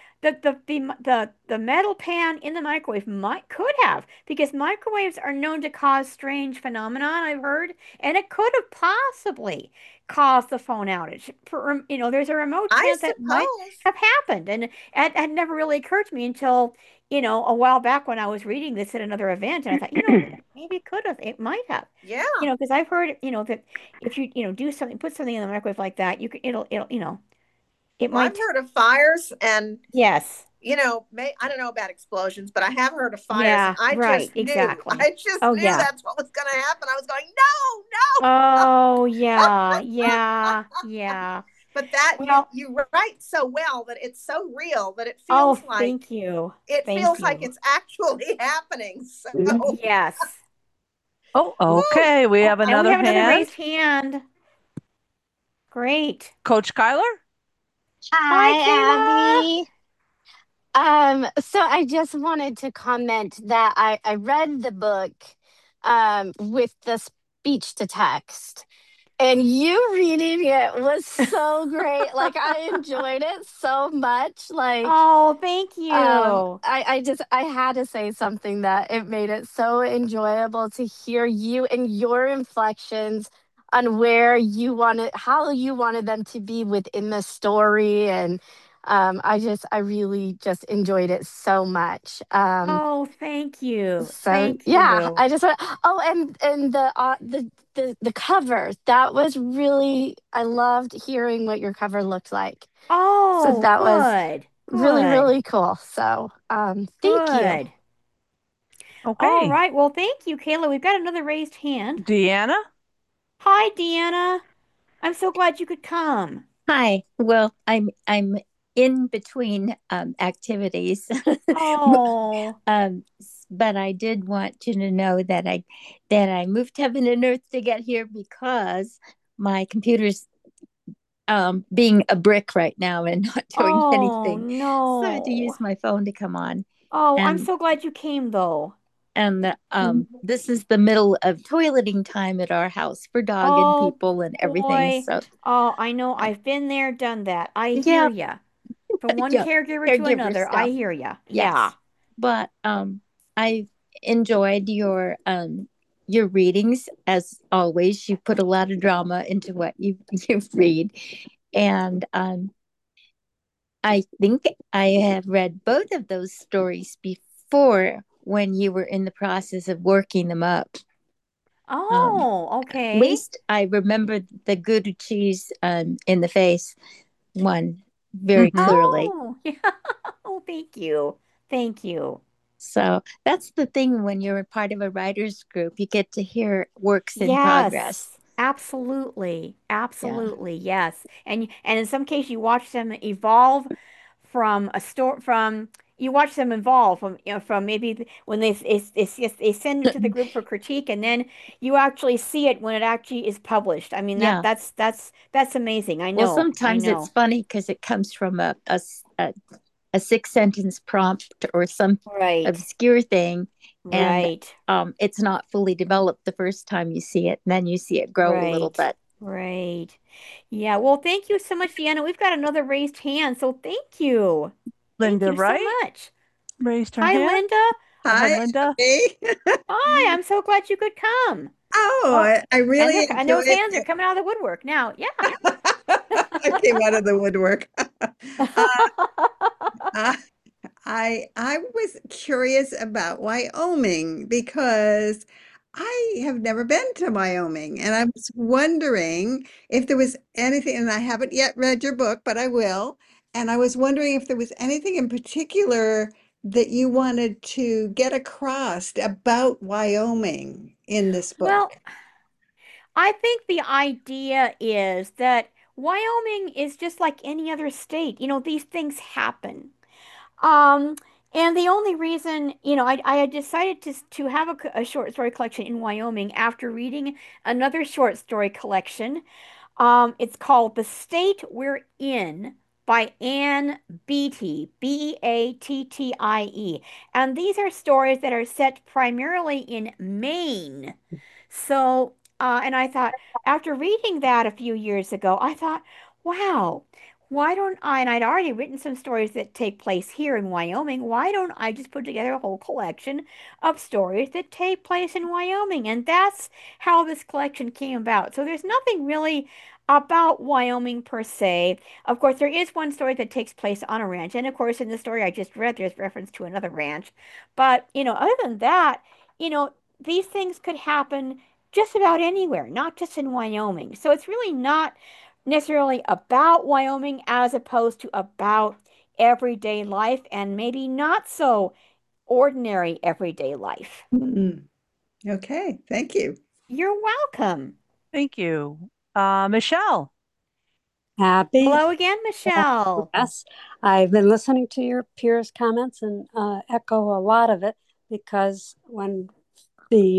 the metal pan in the microwave might could have because microwaves are known to cause strange phenomenon, I've heard, and it could have possibly caused the phone outage. There's a remote I chance that might suppose. have happened, and it had never really occurred to me until a while back when I was reading this at another event, and I thought, maybe it could have, it might have, Yeah. because I've heard, that if you, do something, put something in the microwave like that, you could, it'll, it Well, I've might, heard of fires and yes, I don't know about explosions, but I have heard of fires, and yeah, right, exactly. I just Oh, knew yeah. that's what was going to happen. I was going, no, Oh, yeah, yeah, yeah. but that Well, you write so well that it's so real that oh, thank you. it Thank feels like you. it's actually happening. So, Yes. Oh, woo, okay. We Oh, have and we another have another hand. raised hand. Great. Coach Kyler? Hi, Hi, Kayla. Abby. So I just wanted to comment that I read the book with the speech to text, and you reading it was so great. Like I enjoyed it so much. Like Oh, thank you. I had to say something that it made it so enjoyable to hear you and your inflections on where you wanted how you wanted them to be within the story, and I really just enjoyed it so much. Oh, thank you. So Thank yeah, you. I just want, oh, and the cover, that was really, I loved hearing what your cover looked like. So Oh, that was good. really, Good. really cool. So, thank you. Good. All Okay. right. Well, thank you, Kayla. We've got another raised hand. Deanna? Hi, Deanna. I'm so glad you could come. Hi. Well, I'm in between activities, Oh, but I did want you to know that I moved heaven and earth to get here because my computer's being a brick right now and not doing oh anything. So I had to no. use my phone to come on. Oh, I'm And so glad you came though. this is the middle of toileting time at our house for dog and Oh people and everything. boy. So Oh, I know. I've been there, done that. I hear yeah, ya. From one yeah, caregiver to caregiver another. I stuff. hear ya. Yeah. Yes. But I enjoyed your readings as always. You put a lot of drama into what you read. And I think I have read both of those stories before when you were in the process of working them up. Oh, At okay. least I remember the Gouda cheese in the face one very Mhm. clearly. Oh, yeah. Oh, thank you. Thank you. So that's the thing when you're a part of a writers group, you get to hear works in progress. Yes, absolutely. Yeah. Absolutely. Yes. And in some case you watch them evolve from a store from you watch them evolve from from when they send it to the group for critique and then you actually see it when it actually is published. I mean Yeah. that's amazing. I Well, know. I sometimes it's know. funny because it comes from a 6 sentence prompt or some Right. obscure thing, and Right. it's not fully developed the first time you see it, and then you see it grow a little Right. bit. Right. Yeah. Well, thank you so much, Deanna. We've got another raised hand, so thank you. Thank Linda you so Wright much. raised her Hi, hand. Linda. Go ahead, Hi, Linda. Abby. Hi, I'm so glad you could come. Oh, Oh, I really and those enjoyed hands are it. coming out of the woodwork now. Yeah. I came out of the woodwork. Uh, I I was curious about Wyoming because I have never been to Wyoming, and I was wondering if there was anything, and I haven't yet read your book, but I will. And I was wondering if there was anything in particular that you wanted to get across about Wyoming in this Well, book. I think the idea is that Wyoming is just like any other state. These things happen. Um, and the only reason, I had decided to have a short story collection in Wyoming after reading another short story collection. It's called The State We're In by Ann Beattie, Beattie. And these are stories that are set primarily in Maine. So, and I thought, after reading that a few years ago, I thought, wow, why don't I, and I'd already written some stories that take place here in Wyoming, why don't I just put together a whole collection of stories that take place in Wyoming? And that's how this collection came about. So there's nothing really about Wyoming per se. Of course, there is one story that takes place on a ranch. And of course, in the story I just read, there's reference to another ranch. But, other than that, these things could happen just about anywhere, not just in Wyoming. So it's really not necessarily about Wyoming as opposed to about everyday life and maybe not so ordinary everyday life. Mm. Okay, thank you. You're welcome. Thank you. Michelle. Happy. Hello again, Michelle. Yes, I've been listening to your peers' comments and echo a lot of it because when the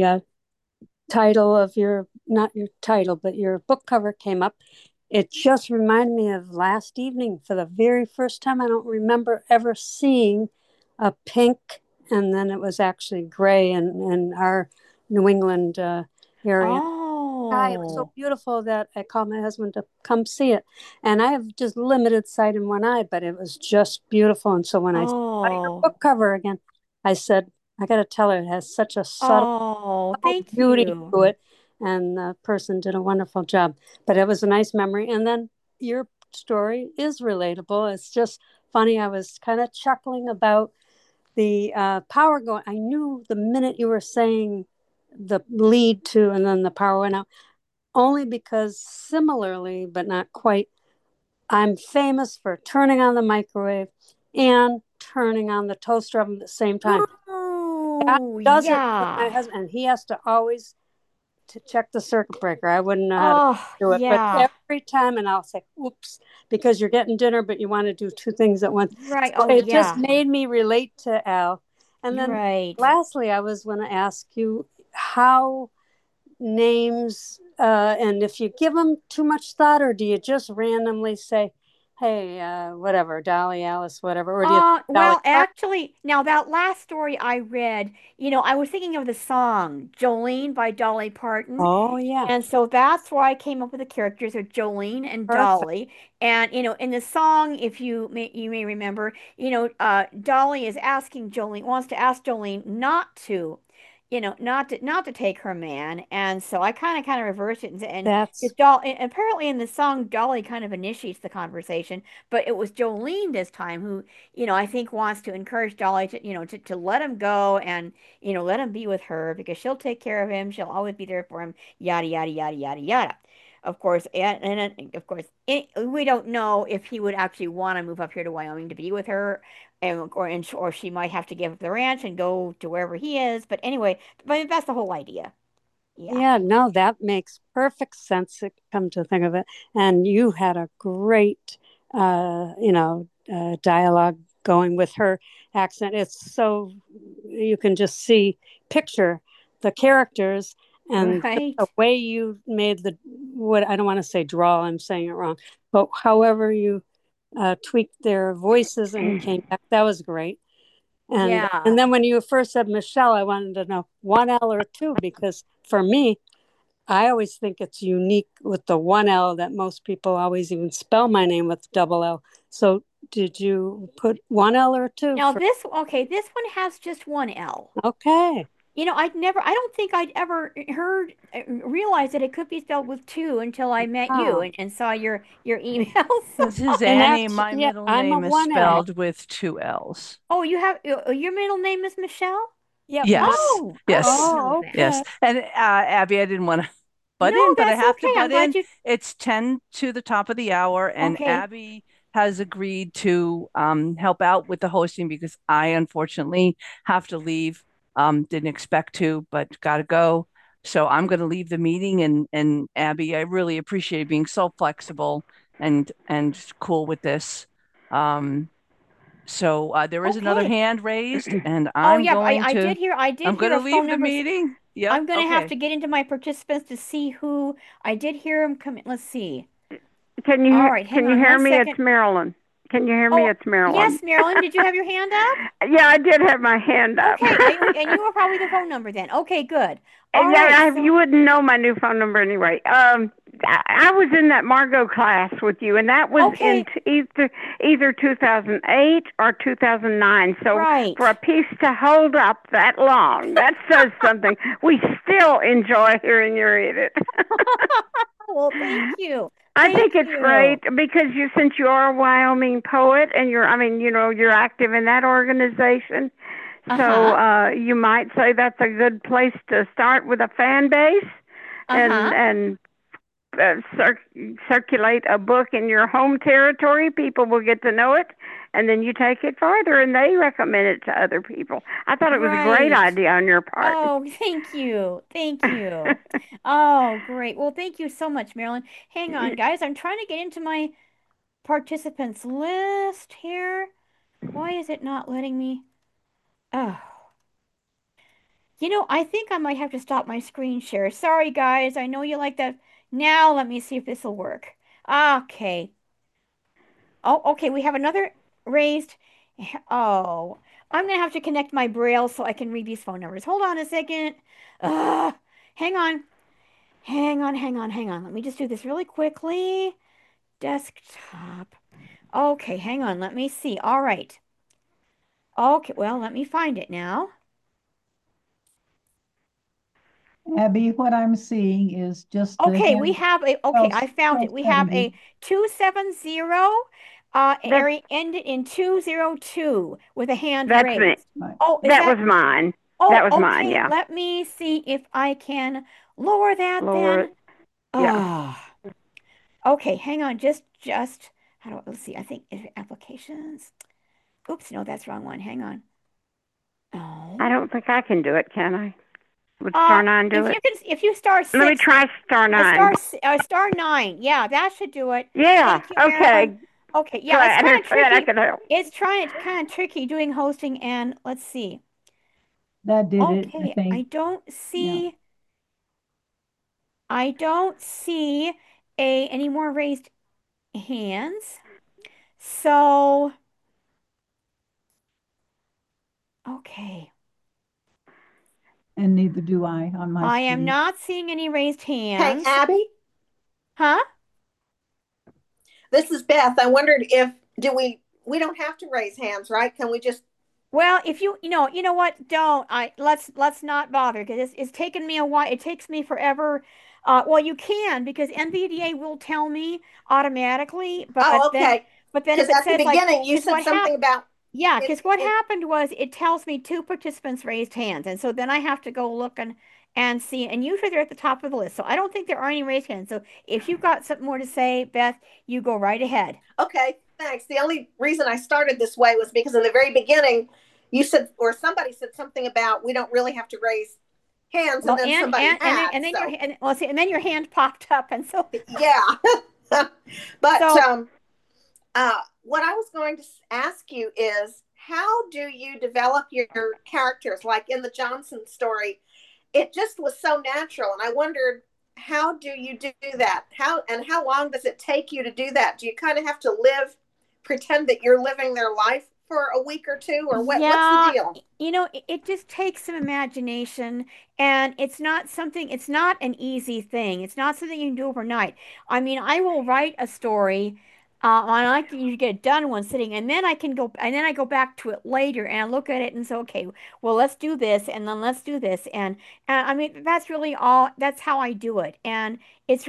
title of your, not your title, but your book cover came up, it just reminded me of last evening for the very first time. I don't remember ever seeing a pink, and then it was actually gray in our New England area. It was so Oh, beautiful that I called my husband to come see it. And I have just limited sight in one eye, but it was just beautiful. And so when I saw your oh, book cover again, I said, I got to tell her, it has such a subtle oh, thank beauty you. to it. And the person did a wonderful job. But it was a nice memory. And then your story is relatable. It's just funny. I was kind of chuckling about the power going. I knew the minute you were saying the lead to, and then the power went out, only because similarly, but not quite, I'm famous for turning on the microwave and turning on the toaster oven at the same time. That Oh, does it with my yeah. husband, and he has to always to check the circuit breaker. I wouldn't know how to Oh, do it, but yeah. every time, and I'll say, "Oops," because you're getting dinner, but you want to do two things at once. Right. So Oh, it just yeah. made me relate to Al. And then, Right. lastly, I was going to ask you how names and if you give them too much thought, or do you just randomly say, hey, whatever, Dolly, Alice, whatever, or do you think Dolly Well, Parton? actually, now that last story I read, I was thinking of the song Jolene by Dolly Parton. Oh yeah, And so that's why I came up with the characters of Jolene and perfect. Dolly. And in the song, if you may remember, Dolly is asking Jolene, wants to ask Jolene not to, not to take her man. And so I kind of reversed it and That's apparently in the song Dolly kind of initiates the conversation, but it was Jolene this time who, I think wants to encourage Dolly to, to let him go and, let him be with her because she'll take care of him. She'll always be there for him, yada yada yada yada yada. Of course, and of course, we don't know if he would actually want to move up here to Wyoming to be with her, or she might have to give up the ranch and go to wherever he is. But anyway, but that's the whole idea. Yeah. Yeah, no, that makes perfect sense to come to think of it. And you had a great, dialogue going with her accent. It's so you can just picture the characters and Right. the way you made what I don't want to say draw, I'm saying it wrong, but however you tweaked their voices and came back, that was great. And Yeah. then when you first said Michelle, I wanted to know 1L or 2 because for me, I always think it's unique with the 1L that most people always even spell my name with double L. So did you put 1L or 2? Now this one has just one L. Okay. I don't think I'd ever realized that it could be spelled with two until I met you Oh. and saw your emails. This is And Annie. that's My yeah, middle I'm a name is 1L. spelled with 2 L's. Oh, you have your middle name is Michelle? Yep. Yes. Oh, Yes. I didn't know Oh, that. Yes. okay. And Abby, I didn't want to butt No, in, but I that's have to okay. I'm butt glad in. you. It's 10 to the top of the hour, and Okay. Abby has agreed to help out with the hosting because I unfortunately have to leave. Didn't expect to, but got to go. So I'm going to leave the meeting, and Abby, I really appreciate being so flexible and cool with this. So there is another Okay. hand raised, and Oh I'm yeah, going I to did hear I'm going a to phone leave the number. meeting. Yep. I'm gonna have Okay. to get into my participants to see who I did hear him come in. Let's see. Can you All right, hang can you on hear one me? It's second. Marilyn. Can you hear me? Oh, It's Marilyn. yes, Marilyn, did you have your hand up? Yeah, I did have my hand up. Okay, and you were probably the phone number then. Okay, good. All Yeah, right, so you wouldn't know my new phone number anyway. I was in that Margot class with you, and that was okay, in either 2008 or 2009. So right. for a piece to hold up that long, that says something. We still enjoy hearing you read it. Well, thank you. I think Thank it's you. great because since you are a Wyoming poet and you're active in that organization. So you might say that's a good place to start with a fan base and circulate a book in your home territory. People will get to know it, and then you take it farther, and they recommend it to other people. I thought it was a great Right. idea on your part. Oh, thank you. Thank you. Oh, great. Well, thank you so much, Marilyn. Hang on, guys. I'm trying to get into my participants list here. Why is it not letting me? Oh. I think I might have to stop my screen share. Sorry, guys. I know you like that. Now, let me see if this will work. Okay. Oh, okay. We have another raised. Oh, I'm gonna have to connect my Braille so I can read these phone numbers. Hold on a second. Hang on. Hang on, hang on, hang on. Let me just do this really quickly. Desktop. Okay, hang on. Let me see. All right. Okay, well, let me find it now. Abby, what I'm seeing is just the Okay, we hand. have a, okay, I found it. We have a 270, area ended in 202 with a hand That's me. raised. Oh, is That that? was mine. Oh, That was okay. mine, yeah. Let me see if I can lower that Lower then. it. Yeah. Okay, hang on. Just how do let's see. I think applications. Oops, no, that's the wrong one. Hang on. Oh. I don't think I can do it, can I? Would star 9 do it? If you star 6. Let me try star 9. Star 9. Yeah, that should do it. Yeah. Thank you, Okay. Marilyn. Okay. Yeah, it's kind of I tricky. can help. It's kind of tricky doing hosting and let's see. That did it, I Okay, think. I don't see any more raised hands. So, okay. And neither do I on my I am screen. not seeing any raised Hey, hands. Abby, Huh? this is Beth. I wondered if we don't have to raise hands, right? Can we just Well, if you know what, don't let's not bother because it's taken me a while. It takes me forever. Well, you can because NVDA will tell me automatically, Oh, okay. but then Because if it at the says like, beginning you because said what something happened? about Yeah, it, because what it. happened was it tells me two participants raised hands, and so then I have to go look and see, and usually they're at the top of the list. So I don't think there are any raised hands. So if you've got something more to say, Beth, you go right ahead. Okay, thanks. The only reason I started this way was because in the very beginning, you said, or somebody said something about we don't really have to raise hands, and Well, then somebody had. and then your So and, well, see, and then your hand popped up, and so yeah. But so what I was going to ask you is, how do you develop your characters? Like in the Johnson story, it just was so natural, and I wondered, how do you do that? How long does it take you to do that? Do you kind of have to pretend that you're living their life for a week or two, or what's the yeah, deal? it just takes some imagination, and it's not an easy thing. It's not something you can do overnight. I mean, I will write a story, and I like to usually get it done in one sitting, and then I go back to it later, and I look at it and say, okay, well, let's do this, and then let's do this, and I mean, that's really all. That's how I do it, and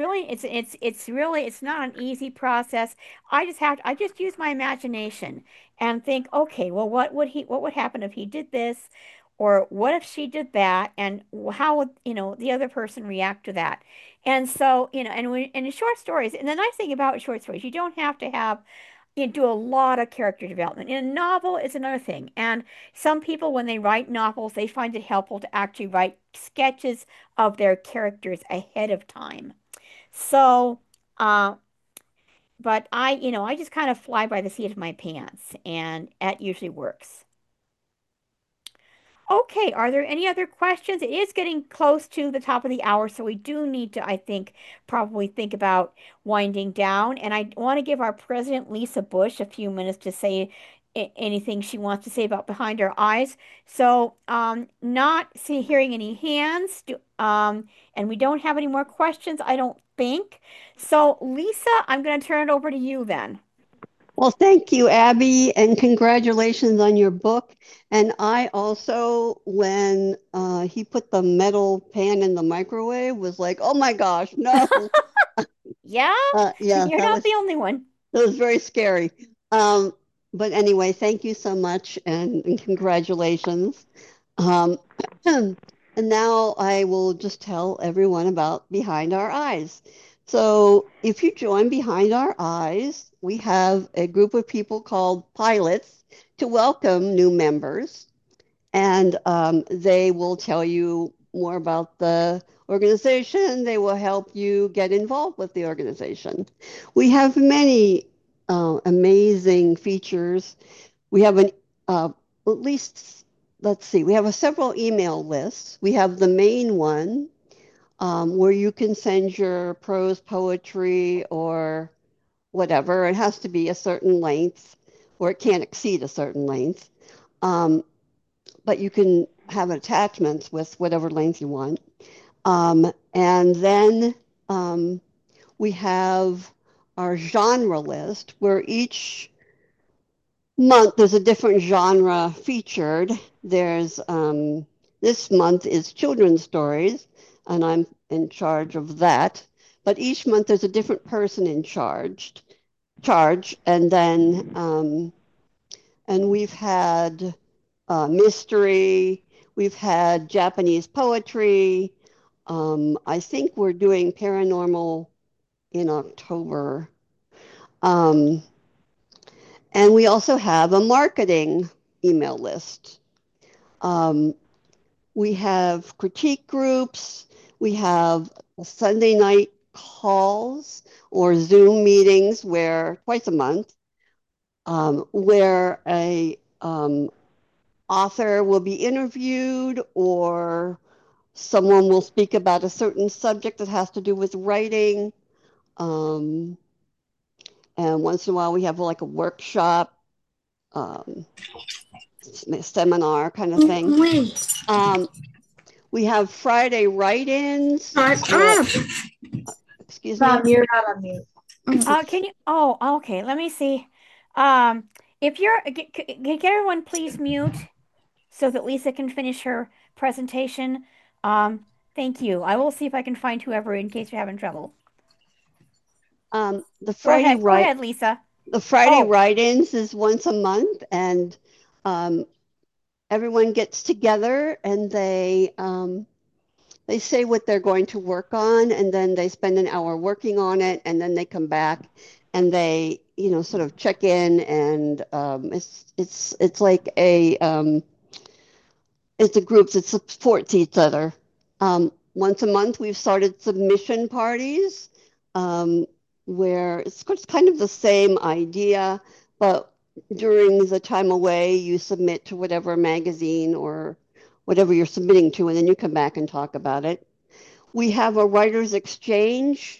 it's not an easy process. I just use my imagination and think, okay, well, what would happen if he did this? Or what if she did that? And how would, the other person react to that? And so, and in short stories, and the nice thing about short stories, you don't have to do a lot of character development. In a novel, it's another thing. And some people, when they write novels, they find it helpful to actually write sketches of their characters ahead of time. So, uh, but I just kind of fly by the seat of my pants, and that usually works. Okay, are there any other questions? It is getting close to the top of the hour, so we do need to, I think, probably think about winding down. And I want to give our president, Lisa Bush, a few minutes to say anything she wants to say about Behind Our Eyes. So, hearing any hands, and we don't have any more questions, I don't think. So, Lisa, I'm going to turn it over to you then. Well, thank you, Abby, and congratulations on your book. And I also, when he put the metal pan in the microwave, was like, oh my gosh, no. Yeah, Yeah, you're not the only one. that was very scary. But anyway, thank you so much and congratulations. Um, and now I will just tell everyone about Behind Our Eyes. So if you join Behind Our Eyes, we have a group of people called pilots to welcome new members. And they will tell you more about the organization. They will help you get involved with the organization. We have many amazing features. We have at least, let's see, we have several email lists. We have the main one where you can send your prose poetry or whatever. It has to be a certain length, or it can't exceed a certain length. But you can have attachments with whatever length you want. And then we have our genre list where each month there's a different genre featured. There's this month is children's stories, and I'm in charge of that. But each month there's a different person in charge, and then and we've had mystery, we've had Japanese poetry. I think we're doing paranormal in October. Um, and we also have a marketing email list. We have critique groups. We have Sunday night calls or Zoom meetings where twice a month, where a author will be interviewed or someone will speak about a certain subject that has to do with writing. And once in a while, we have like a workshop, seminar kind of thing. We have Friday write-ins. Excuse me. You're not on mute. Can you? Oh, okay. Let me see. If you're, get everyone please mute. so that Lisa can finish her presentation? Um, Thank you. I will see if I can find whoever in case you're having trouble. The Friday Go ahead, Lisa. The Friday Oh. write-ins is once a month, and everyone gets together and they say what they're going to work on, and then they spend an hour working on it, and then they come back and they, sort of check in, and it's like it's a group that supports each other. Once a month, we've started submission parties, where it's kind of the same idea, but during the time away, you submit to whatever magazine or whatever you're submitting to, and then you come back and talk about it. We have a writers exchange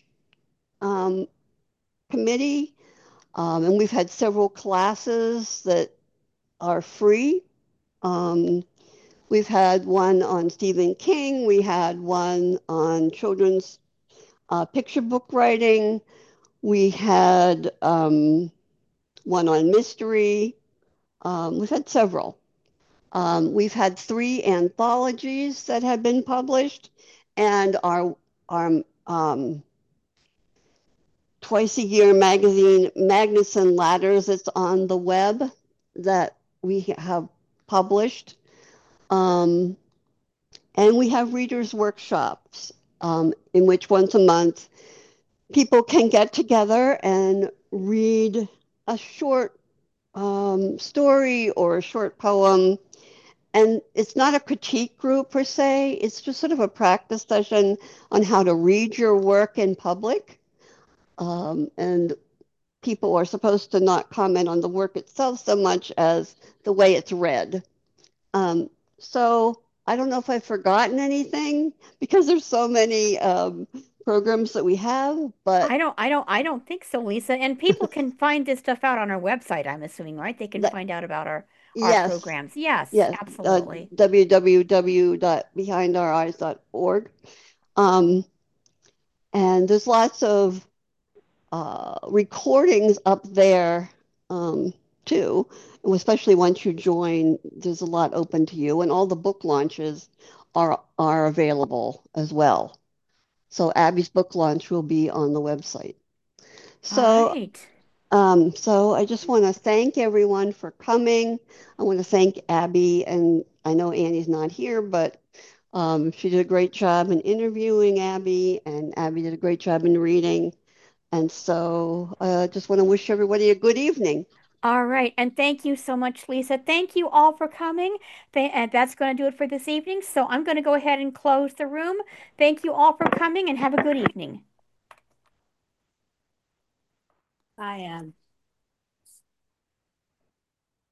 committee, and we've had several classes that are free. We've had one on Stephen King. We had one on children's picture book writing. We had one on mystery. We've had several. We've had 3 anthologies that have been published, and our twice a year magazine, Magnuson Ladders, it's on the web that we have published. And we have readers' workshops, in which once a month people can get together and read a short story or a short poem. And it's not a critique group per se, it's just sort of a practice session on how to read your work in public. And people are supposed to not comment on the work itself so much as the way it's read. So I don't know if I've forgotten anything because there's so many programs that we have, but I don't think so, Lisa. And people can find this stuff out on our website, I'm assuming, right? They can find out about our programs. Yes, absolutely. www.behindoureyes.org. And there's lots of recordings up there too, especially once you join. There's a lot open to you, and all the book launches are available as well. So Abby's book launch will be on the website. So, so I just want to thank everyone for coming. I want to thank Abby, and I know Annie's not here, but she did a great job in interviewing Abby, and Abby did a great job in reading. And so I just want to wish everybody a good evening. All right. And thank you so much, Lisa. Thank you all for coming. And that's going to do it for this evening. So I'm going to go ahead and close the room. Thank you all for coming and have a good evening. Bye, Anne.